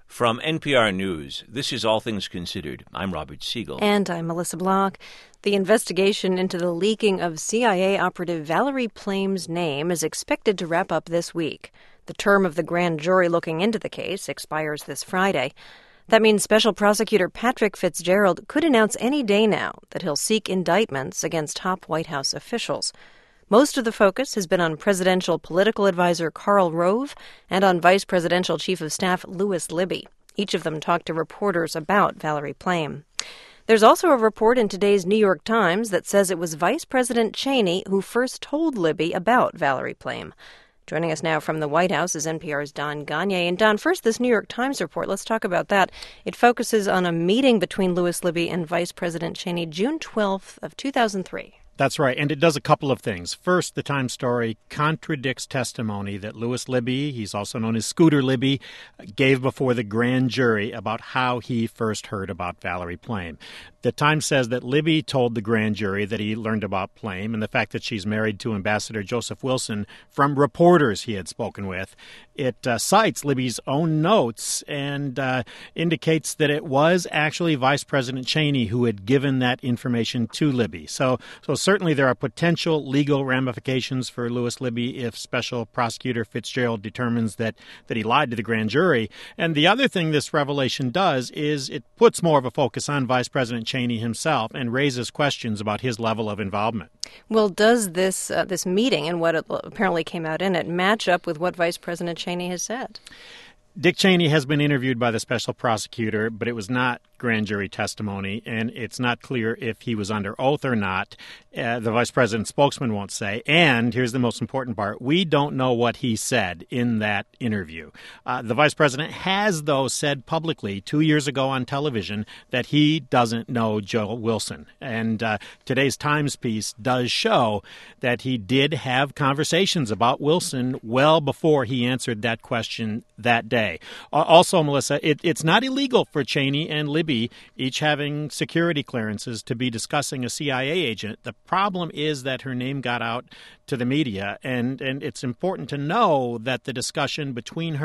From NPR News, this is All Things Considered. I'm Robert Siegel. And I'm Melissa Block. The investigation into the leaking of CIA operative Valerie Plame's name is expected to wrap up this week. The term of the grand jury looking into the case expires this Friday. That means Special Prosecutor Patrick Fitzgerald could announce any day now that he'll seek indictments against top White House officials. Most of the focus has been on presidential political advisor Karl Rove and on Vice Presidential Chief of Staff Lewis Libby. Each of them talked to reporters about Valerie Plame. There's also a report in today's New York Times that says it was Vice President Cheney who first told Libby about Valerie Plame. Joining us now from the White House is NPR's Don Gonyea. And Don, first, this New York Times report, let's talk about that. It focuses on a meeting between Lewis Libby and Vice President Cheney June 12th of 2003. That's right, and it does a couple of things. First, the Times story contradicts testimony that Lewis Libby, he's also known as Scooter Libby, gave before the grand jury about how he first heard about Valerie Plame. The Times says that Libby told the grand jury that he learned about Plame and the fact that she's married to Ambassador Joseph Wilson from reporters he had spoken with. It cites Libby's own notes and indicates that it was actually Vice President Cheney who had given that information to Libby. So certainly there are potential legal ramifications for Lewis Libby if Special Prosecutor Fitzgerald determines that he lied to the grand jury. And the other thing this revelation does is it puts more of a focus on Vice President Cheney himself and raises questions about his level of involvement. Well, does this meeting and what apparently came out in it match up with what Vice President Cheney has said? Dick Cheney has been interviewed by the special prosecutor, but it was not grand jury testimony, and it's not clear if he was under oath or not. The vice president's spokesman won't say. And here's the most important part. We don't know what he said in that interview. The vice president has, though, said publicly 2 years ago on television that he doesn't know Joe Wilson. And today's Times piece does show that he did have conversations about Wilson well before he answered that question that day. Also, Melissa, it's not illegal for Cheney and Libby, each having security clearances, to be discussing a CIA agent. The problem is that her name got out to the media, and it's important to know that the discussion between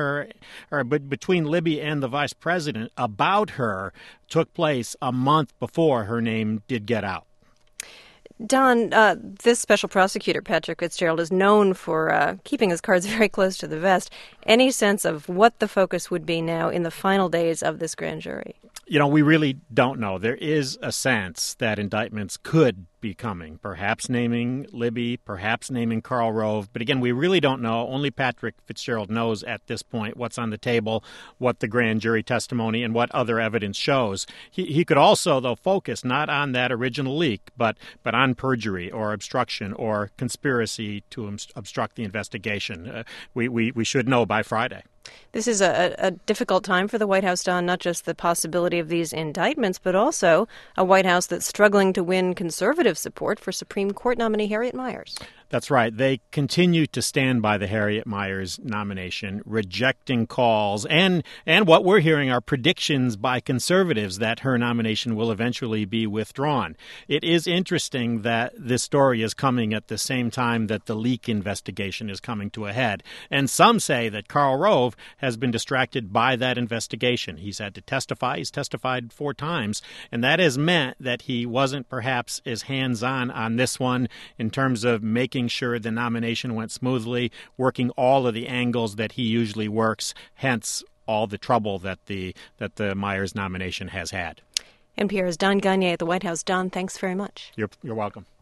Libby and the vice president about her took place a month before her name did get out. Don, this special prosecutor, Patrick Fitzgerald, is known for keeping his cards very close to the vest. Any sense of what the focus would be now in the final days of this grand jury? We really don't know. There is a sense that indictments could be coming, perhaps naming Libby, perhaps naming Karl Rove. But again, we really don't know. Only Patrick Fitzgerald knows at this point what's on the table, what the grand jury testimony and what other evidence shows. He could also, though, focus not on that original leak, but on perjury or obstruction or conspiracy to obstruct the investigation. We should know by Friday. This is a difficult time for the White House, Don, not just the possibility of these indictments, but also a White House that's struggling to win conservative support for Supreme Court nominee Harriet Miers. That's right. They continue to stand by the Harriet Miers nomination, rejecting calls. And what we're hearing are predictions by conservatives that her nomination will eventually be withdrawn. It is interesting that this story is coming at the same time that the leak investigation is coming to a head. And some say that Karl Rove has been distracted by that investigation. He's had to testify. He's testified 4 times. And that has meant that he wasn't perhaps as hands-on this one in terms of making sure the nomination went smoothly, working all of the angles that he usually works, hence all the trouble that the Miers nomination has had. NPR's Don Gonyea at the White House. Don, thanks very much. You're welcome.